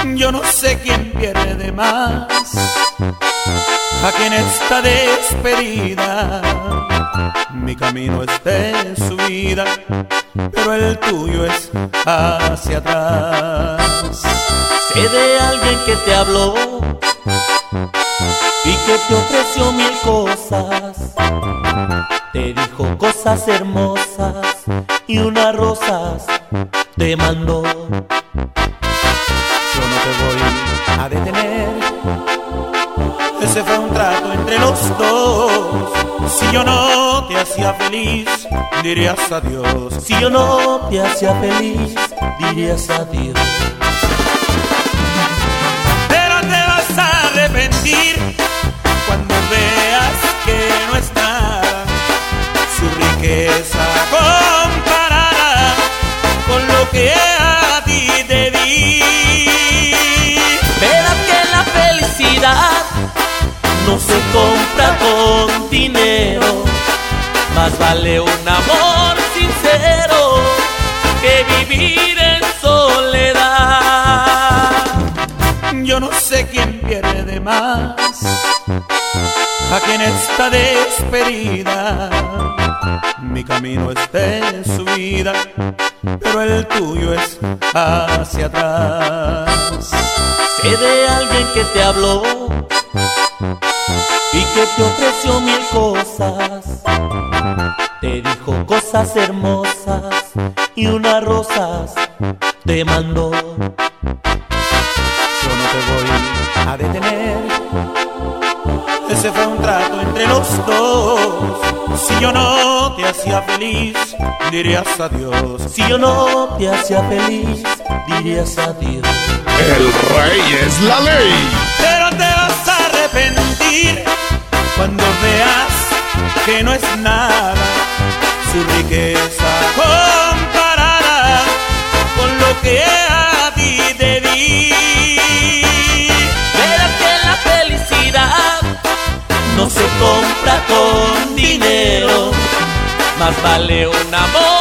Yo no sé quién pierde más aquí en esta despedida. Mi camino es de subida, pero el tuyo es hacia atrás. Sé de alguien que te habló y que te ofreció mil cosas. Te dijo cosas hermosas y unas rosas te mandó. Yo no te voy a detener, ese fue un trato entre los dos. Si yo no te hacía feliz, dirías adiós. Si yo no te hacía feliz, dirías adiós. Pero te vas a arrepentir cuando veas que no es nada su riqueza comparada con lo que a ti te di. Verás que la felicidad no se compra con dinero, más vale un amor sincero que vivir en soledad. Yo no sé quién pierde más aquí en esta despedida. Mi camino es de subida, pero el tuyo es hacia atrás. Sé de alguien que te habló y que te ofreció mil cosas. Te dijo cosas hermosas y unas rosas te mandó. Yo no te voy a detener, ese fue un trato entre los dos. Si yo no te hacía feliz, dirías adiós. Si yo no te hacía feliz, dirías adiós. El rey es la ley. Pero te vas a arrepentir cuando veas que no es nada su riqueza comparada con lo que a ti te di. Verás que la felicidad no se compra con dinero, más vale un amor